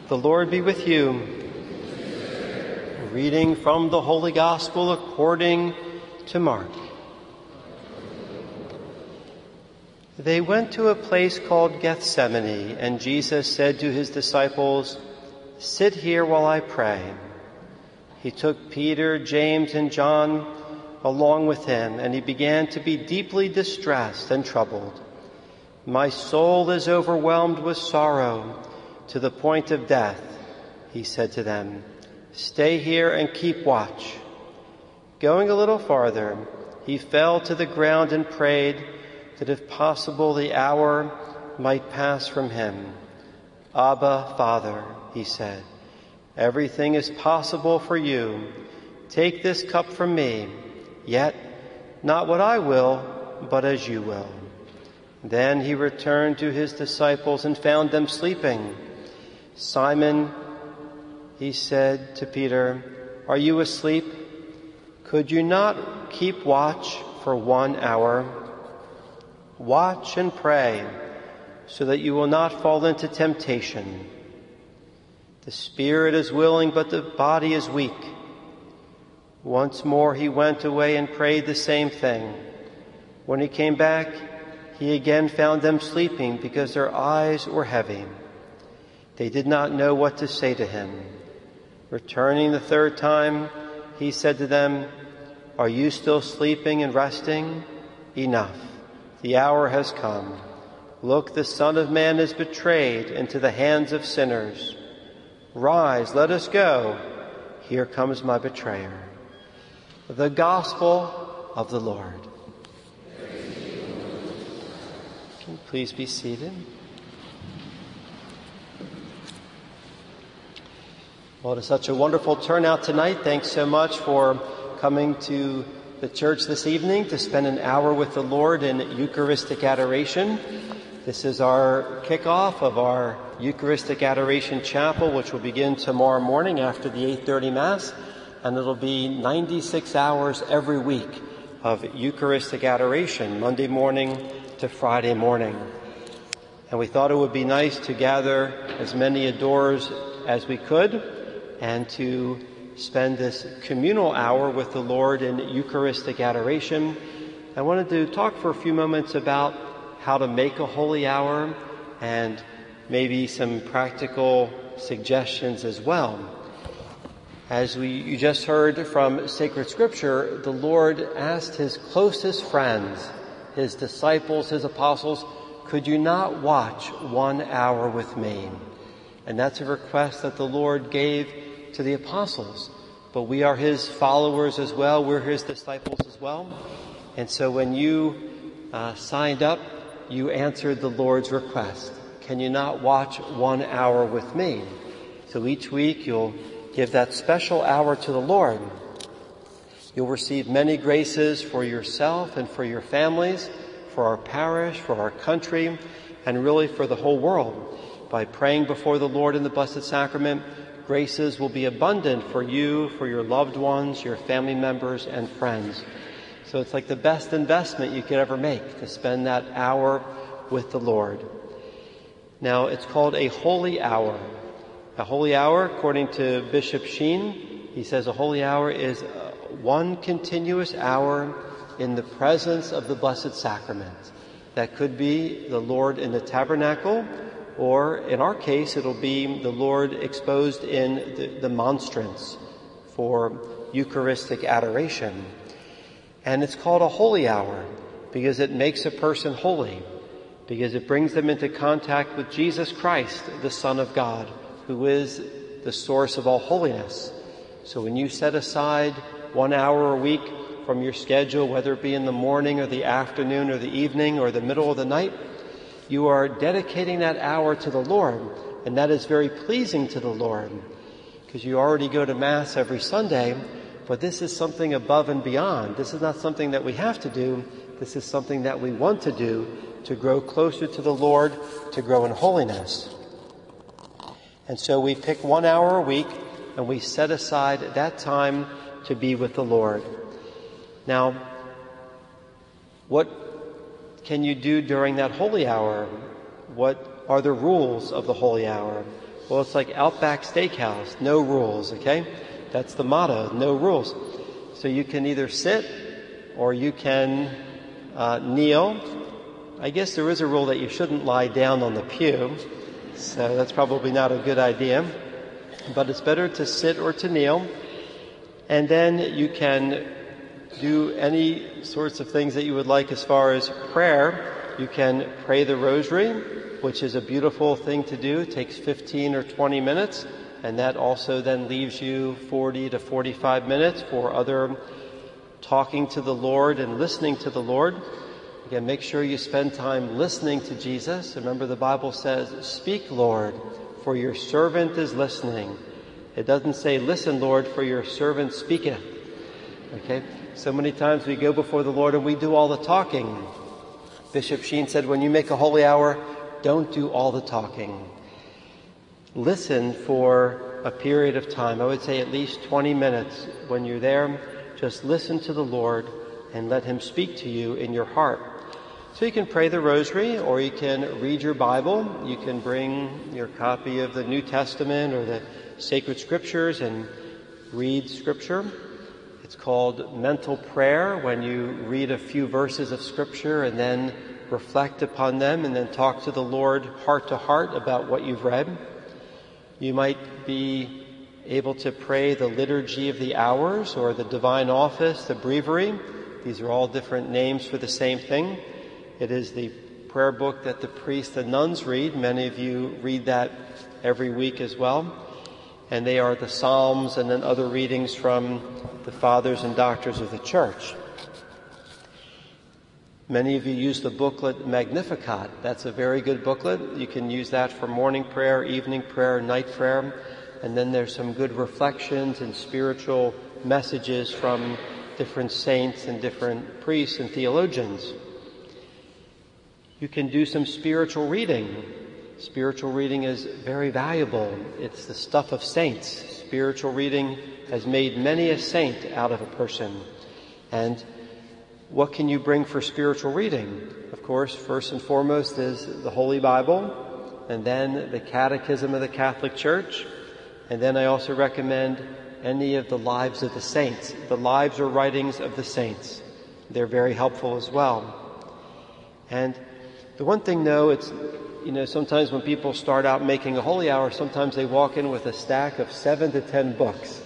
The Lord be with you. Reading from the Holy Gospel according to Mark. They went to a place called Gethsemane, and Jesus said to his disciples, "Sit here while I pray." He took Peter, James, and John along with him, and he began to be deeply distressed and troubled. "My soul is overwhelmed with sorrow to the point of death," he said to them. "Stay here and keep watch." Going a little farther, he fell to the ground and prayed that if possible the hour might pass from him. "Abba, Father," he said, "everything is possible for you. Take this cup from me, yet not what I will, but as you will." Then he returned to his disciples and found them sleeping. "Simon," he said to Peter, "are you asleep? Could you not keep watch for 1 hour? Watch and pray so that you will not fall into temptation. The spirit is willing, but the body is weak." Once more he went away and prayed the same thing. When he came back, he again found them sleeping because their eyes were heavy. They did not know what to say to him. Returning the third time, he said to them, "Are you still sleeping and resting? Enough. The hour has come. Look, the Son of Man is betrayed into the hands of sinners. Rise, let us go. Here comes my betrayer." The Gospel of the Lord. Can you please be seated? Well, it is such a wonderful turnout tonight. Thanks so much for coming to the church this evening to spend an hour with the Lord in Eucharistic adoration. This is our kickoff of our Eucharistic Adoration Chapel, which will begin tomorrow morning after the 8:30 Mass, and it'll be 96 hours every week of Eucharistic adoration, Monday morning to Friday morning. And we thought it would be nice to gather as many adorers as we could and to spend this communal hour with the Lord in Eucharistic adoration. I wanted to talk for a few moments about how to make a holy hour and maybe some practical suggestions as well. As you just heard from sacred scripture, the Lord asked his closest friends, his disciples, his apostles, "Could you not watch 1 hour with me?" And that's a request that the Lord gave to the apostles. But we are his followers as well. We're his disciples as well. And so when you signed up, you answered the Lord's request. Can you not watch 1 hour with me? So each week you'll give that special hour to the Lord. You'll receive many graces for yourself and for your families, for our parish, for our country, and really for the whole world. By praying before the Lord in the Blessed Sacrament, graces will be abundant for you, for your loved ones, your family members, and friends. So it's like the best investment you could ever make, to spend that hour with the Lord. Now, it's called a holy hour. A holy hour, according to Bishop Sheen, he says a holy hour is one continuous hour in the presence of the Blessed Sacrament. That could be the Lord in the tabernacle, or in our case, it'll be the Lord exposed in the monstrance for Eucharistic adoration. And it's called a holy hour because it makes a person holy, because it brings them into contact with Jesus Christ, the Son of God, who is the source of all holiness. So when you set aside 1 hour a week from your schedule, whether it be in the morning or the afternoon or the evening or the middle of the night, you are dedicating that hour to the Lord, and that is very pleasing to the Lord, because you already go to Mass every Sunday, but this is something above and beyond. This is not something that we have to do. This is something that we want to do to grow closer to the Lord, to grow in holiness. And so we pick 1 hour a week, and we set aside that time to be with the Lord. Now, what can you do during that holy hour? What are the rules of the holy hour? Well, it's like Outback Steakhouse, no rules, okay? That's the motto, no rules. So you can either sit or you can kneel. I guess there is a rule that you shouldn't lie down on the pew, so that's probably not a good idea. But it's better to sit or to kneel. And then you can do any sorts of things that you would like as far as prayer. You can pray the rosary, which is a beautiful thing to do. It takes 15 or 20 minutes, and that also then leaves you 40 to 45 minutes for other talking to the Lord and listening to the Lord. Again, make sure you spend time listening to Jesus. Remember, the Bible says, "Speak, Lord, for your servant is listening." It doesn't say, "Listen, Lord, for your servant speaketh." Okay? So many times we go before the Lord and we do all the talking. Bishop Sheen said, when you make a holy hour, don't do all the talking. Listen for a period of time. I would say at least 20 minutes. When you're there, just listen to the Lord and let him speak to you in your heart. So you can pray the rosary, or you can read your Bible. You can bring your copy of the New Testament or the sacred scriptures and read scripture. It's called mental prayer, when you read a few verses of scripture and then reflect upon them and then talk to the Lord heart to heart about what you've read. You might be able to pray the Liturgy of the Hours or the Divine Office, the Breviary. These are all different names for the same thing. It is the prayer book that the priests and nuns read. Many of you read that every week as well. And they are the Psalms and then other readings from the fathers and doctors of the church. Many of you use the booklet Magnificat. That's a very good booklet. You can use that for morning prayer, evening prayer, night prayer. And then there's some good reflections and spiritual messages from different saints and different priests and theologians. You can do some spiritual reading. Spiritual reading is very valuable. It's the stuff of saints. Spiritual reading has made many a saint out of a person. And what can you bring for spiritual reading? Of course, first and foremost is the Holy Bible, and then the Catechism of the Catholic Church. And then I also recommend any of the lives of the saints, the lives or writings of the saints. They're very helpful as well. And the one thing, though, it's, sometimes when people start out making a holy hour, sometimes they walk in with a stack of 7 to 10 books.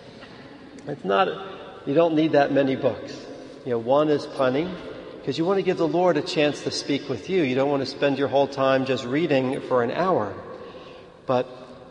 You don't need that many books. One is plenty, because you want to give the Lord a chance to speak with you. You don't want to spend your whole time just reading for an hour. But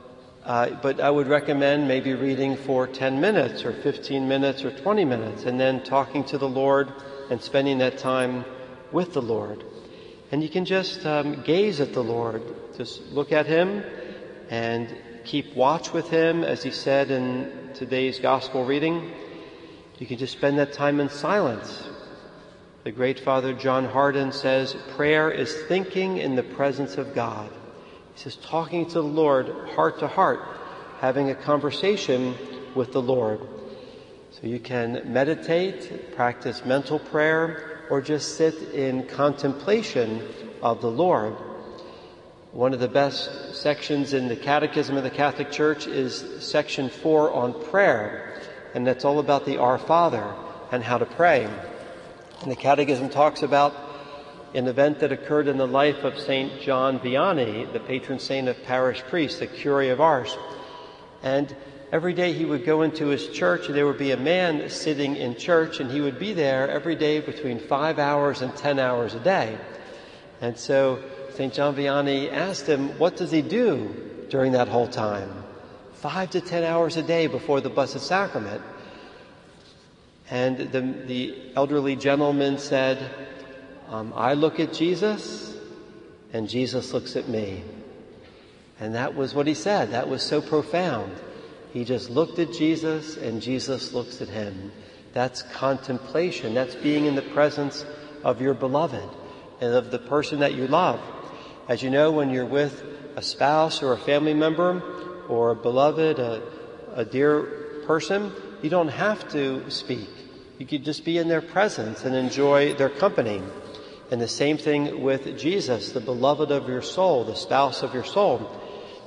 I would recommend maybe reading for 10 minutes or 15 minutes or 20 minutes, and then talking to the Lord and spending that time with the Lord. And you can just gaze at the Lord. Just look at him and keep watch with him, as he said in today's gospel reading. You can just spend that time in silence. The great Father John Hardon says, prayer is thinking in the presence of God. He says, talking to the Lord heart to heart, having a conversation with the Lord. So you can meditate, practice mental prayer, or just sit in contemplation of the Lord. One of the best sections in the Catechism of the Catholic Church is section 4 on prayer, and that's all about the Our Father and how to pray. And the Catechism talks about an event that occurred in the life of St. John Vianney, the patron saint of parish priests, the Curé of Ars. And every day he would go into his church, and there would be a man sitting in church, and he would be there every day between 5 hours and 10 hours a day. And so St. John Vianney asked him, what does he do during that whole time? 5 to 10 hours a day before the Blessed Sacrament. And the elderly gentleman said, I look at Jesus, and Jesus looks at me. And that was what he said. That was so profound. He just looked at Jesus, and Jesus looks at him. That's contemplation. That's being in the presence of your beloved and of the person that you love. As you know, when you're with a spouse or a family member or a beloved, a dear person, you don't have to speak. You could just be in their presence and enjoy their company. And the same thing with Jesus, the beloved of your soul, the spouse of your soul.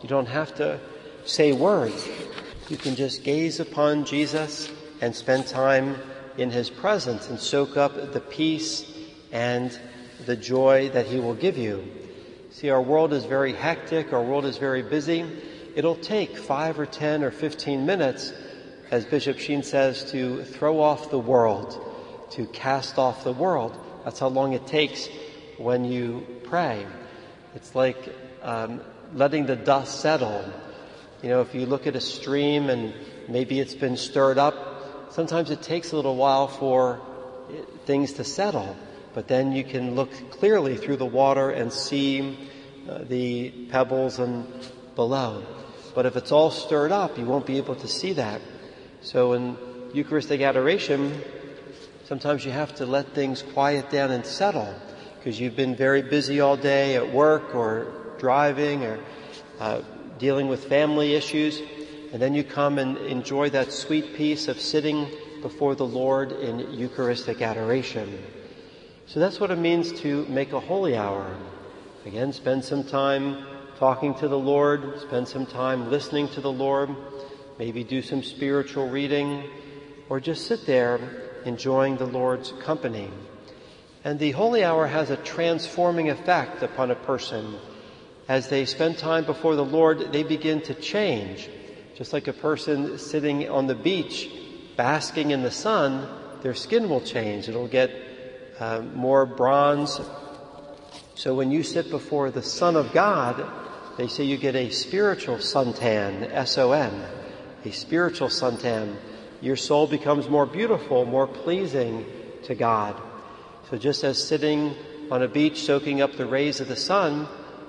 You don't have to say words. You can just gaze upon Jesus and spend time in his presence and soak up the peace and the joy that he will give you. See, our world is very hectic. Our world is very busy. It'll take 5 or 10 or 15 minutes, as Bishop Sheen says, to throw off the world, to cast off the world. That's how long it takes when you pray. It's like letting the dust settle. You know, if you look at a stream and maybe it's been stirred up, sometimes it takes a little while for things to settle. But then you can look clearly through the water and see the pebbles and below. But if it's all stirred up, you won't be able to see that. So in Eucharistic adoration, sometimes you have to let things quiet down and settle because you've been very busy all day at work or driving or dealing with family issues. And then you come and enjoy that sweet peace of sitting before the Lord in Eucharistic adoration. So that's what it means to make a holy hour. Again, spend some time talking to the Lord, spend some time listening to the Lord, maybe do some spiritual reading, or just sit there enjoying the Lord's company. And the holy hour has a transforming effect upon a person. As they spend time before the Lord, they begin to change. Just like a person sitting on the beach, basking in the sun, their skin will change. It'll get more bronze. So when you sit before the Son of God, they say you get a spiritual suntan, S-O-N, a spiritual suntan. Your soul becomes more beautiful, more pleasing to God. So just as sitting on a beach soaking up the rays of the sun,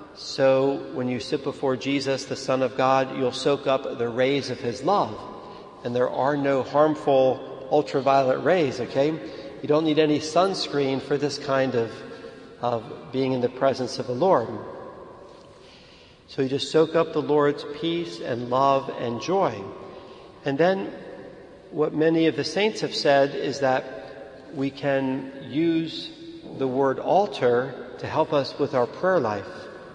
so when you sit before Jesus, the Son of God, you'll soak up the rays of his love. And there are no harmful ultraviolet rays, okay? You don't need any sunscreen for this kind of being in the presence of the Lord. So you just soak up the Lord's peace and love and joy. And then what many of the saints have said is that we can use the word altar to help us with our prayer life.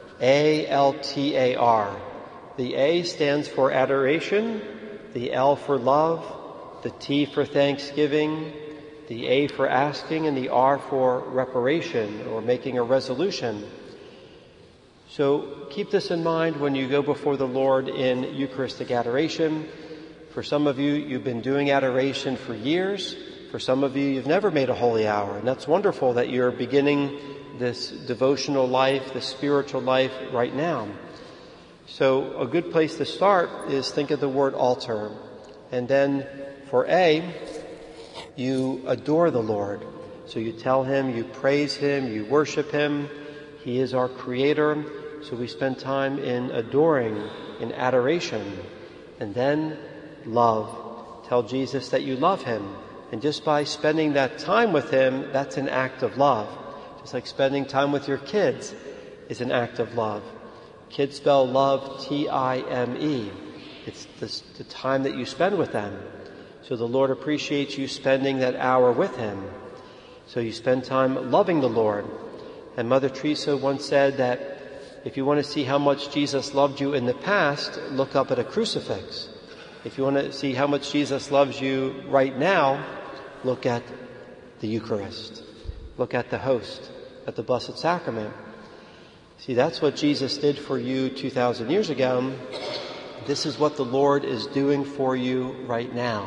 A-L-T-A-R. The A stands for adoration, the L for love, the T for thanksgiving, the A for asking, and the R for reparation or making a resolution. So keep this in mind when you go before the Lord in Eucharistic adoration. For some of you, you've been doing adoration for years. For some of you, you've never made a holy hour. And that's wonderful that you're beginning this devotional life, this spiritual life right now. So a good place to start is think of the word altar. And then for A, you adore the Lord. So you tell him, you praise him, you worship him. He is our creator. So we spend time in adoring, in adoration. And then love. Tell Jesus that you love him. And just by spending that time with him, that's an act of love. Just like spending time with your kids is an act of love. Kids spell love T-I-M-E. It's the time that you spend with them. So the Lord appreciates you spending that hour with him. So you spend time loving the Lord. And Mother Teresa once said that if you want to see how much Jesus loved you in the past, look up at a crucifix. If you want to see how much Jesus loves you right now, look at the Eucharist. Look at the host, at the Blessed Sacrament. See, that's what Jesus did for you 2,000 years ago. This is what the Lord is doing for you right now.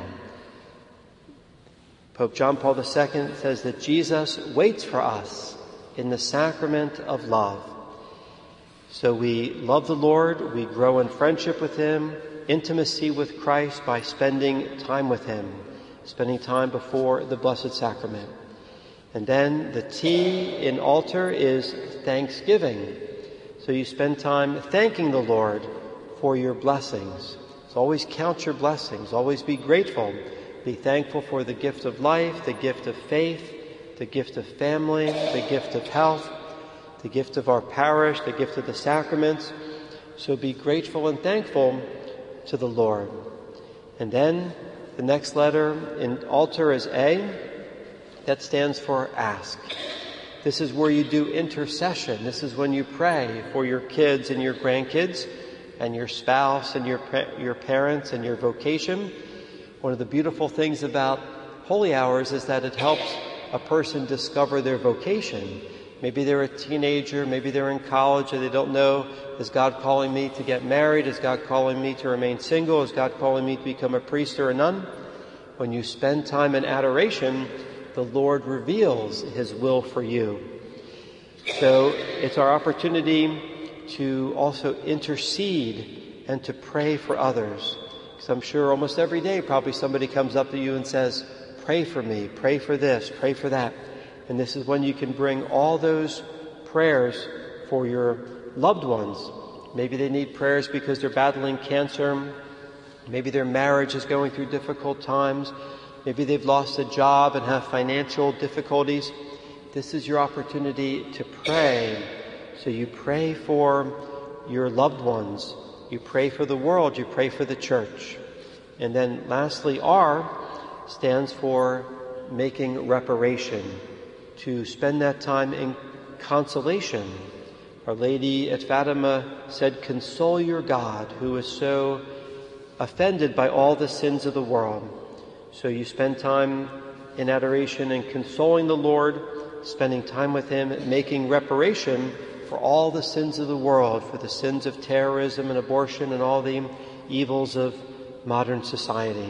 Pope John Paul II says that Jesus waits for us in the sacrament of love. So we love the Lord, we grow in friendship with him, intimacy with Christ by spending time with him, spending time before the Blessed Sacrament. And then the T in altar is thanksgiving. So you spend time thanking the Lord for your blessings. So always count your blessings. Always be grateful. Be thankful for the gift of life, the gift of faith, the gift of family, the gift of health, the gift of our parish, the gift of the sacraments. So be grateful and thankful to the Lord. And then the next letter in altar is A. That stands for ask. This is where you do intercession. This is when you pray for your kids and your grandkids. and your spouse and your parents and your vocation. One of the beautiful things about holy hours is that it helps a person discover their vocation. Maybe they're a teenager, maybe they're in college and they don't know, is God calling me to get married? Is God calling me to remain single? Is God calling me to become a priest or a nun? When you spend time in adoration, the Lord reveals His will for you. So it's our opportunity to also intercede and to pray for others. Because I'm sure almost every day probably somebody comes up to you and says, pray for me, pray for this, pray for that. And this is when you can bring all those prayers for your loved ones. Maybe they need prayers because they're battling cancer. Maybe their marriage is going through difficult times. Maybe they've lost a job and have financial difficulties. This is your opportunity to pray. So you pray for your loved ones. You pray for the world. You pray for the church. And then lastly, R stands for making reparation. To spend that time in consolation. Our Lady at Fatima said, console your God who is so offended by all the sins of the world. So you spend time in adoration and consoling the Lord, spending time with Him, making reparation for all the sins of the world, for the sins of terrorism and abortion and all the evils of modern society.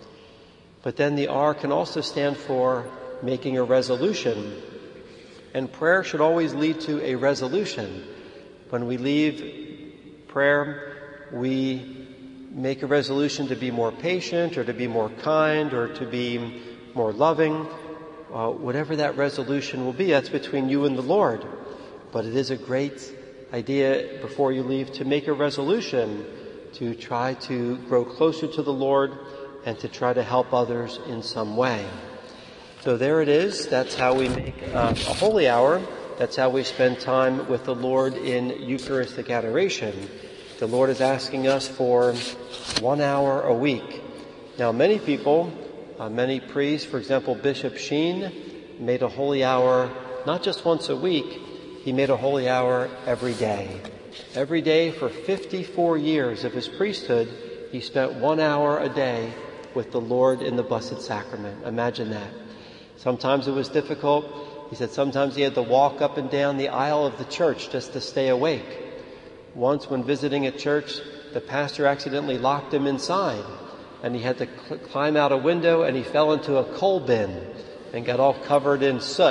But then the R can also stand for making a resolution. And prayer should always lead to a resolution. When we leave prayer, we make a resolution to be more patient or to be more kind or to be more loving. Whatever that resolution will be, that's between you and the Lord. But it is a great idea before you leave to make a resolution to try to grow closer to the Lord and to try to help others in some way. So there it is. That's how we make a holy hour. That's how we spend time with the Lord in Eucharistic adoration. The Lord is asking us for 1 hour a week. Now, many people, many priests, for example, Bishop Sheen, made a holy hour not just once a week. He made a holy hour every day. Every day for 54 years of his priesthood, he spent 1 hour a day with the Lord in the Blessed Sacrament. Imagine that. Sometimes it was difficult. He said sometimes he had to walk up and down the aisle of the church just to stay awake. Once when visiting a church, the pastor accidentally locked him inside and he had to climb out a window and he fell into a coal bin and got all covered in soot.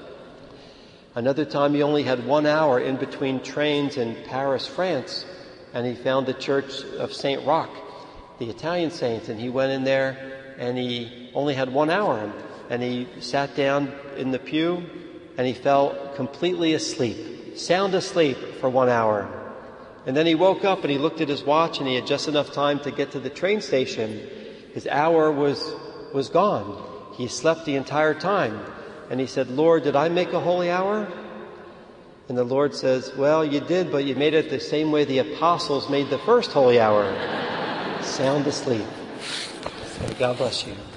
Another time he only had 1 hour in between trains in Paris, France, and he found the church of Saint Roch, the Italian saint, and he went in there and he only had 1 hour. And he sat down in the pew and he fell completely asleep, sound asleep for 1 hour. And then he woke up and he looked at his watch and he had just enough time to get to the train station. His hour was gone. He slept the entire time. And he said, Lord, did I make a holy hour? And the Lord says, well, you did, but you made it the same way the apostles made the first holy hour. Sound asleep. So God bless you.